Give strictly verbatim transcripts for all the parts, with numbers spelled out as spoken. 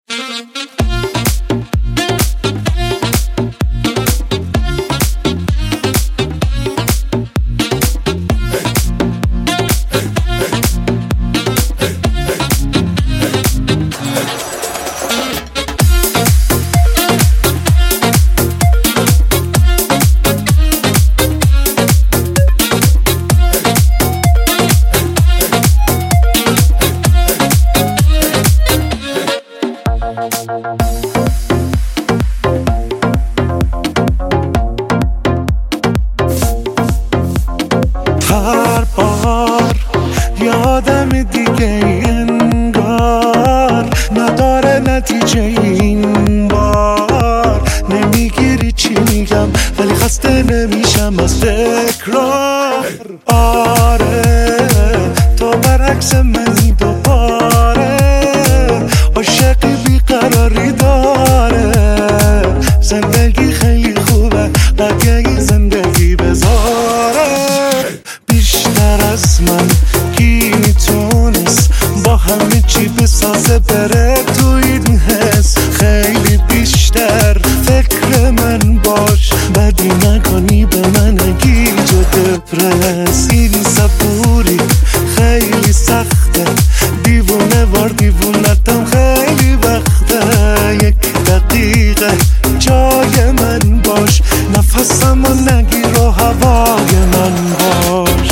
هر بار یادم دیگه انگار نداره نتیجه این بار. نمیگیری چی میگم ولی خسته نمیشم از تکرار. آره تو برعکس منی دوباره، عاشقی بیقراری داره. زندگی خیلی خوبه قدیه زندگی بذاره. بیشتر از من کی میتونست با همه چی بسازه بره تو این حس. خیلی بیشتر فکر من باش، بدی نکنی به من اگی جو دپرس. این صبوری خیلی سخته، دیوونه وار دیوونتم خیلی وقته. یک دقیقه جای من باش، نفسم و نگیر و هوای من باش.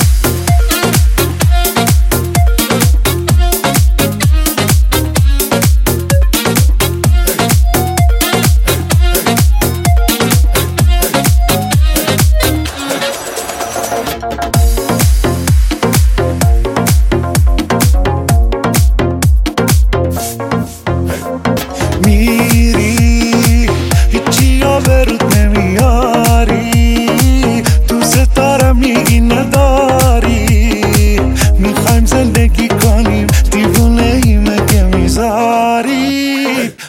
میری هیچی ها برود نمیاری، دوست دارم میگی نداری. میخوایم زندگی کنیم دیوونه ای مگه میذاری.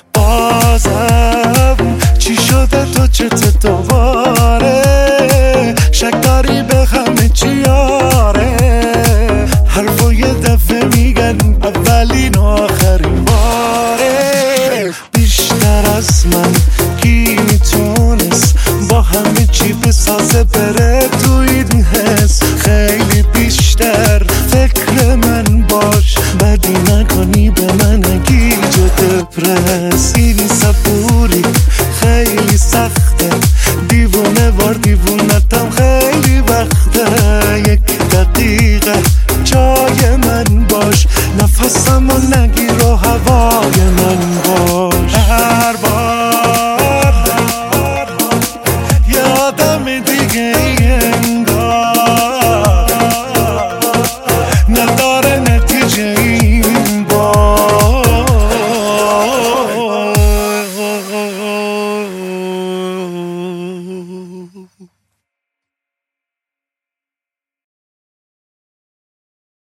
بازم چی شده تو چت دوباره، شک داری به همه چی آره. حرفو یه دفعه میگن اولین و آخرین باره. بیشتر از من کی میتونست با همه چی بسازه بره تو این حس. خیلی بیشتر فکر من باش، بدی نکنی به من اگی جو دپرس. این صبوری خیلی سخته، دیوونه وار دیوونتم خیلی وقته. یک دقیقه جای من باش، نفسم و نگیر و هوای من باش. هر بار یادم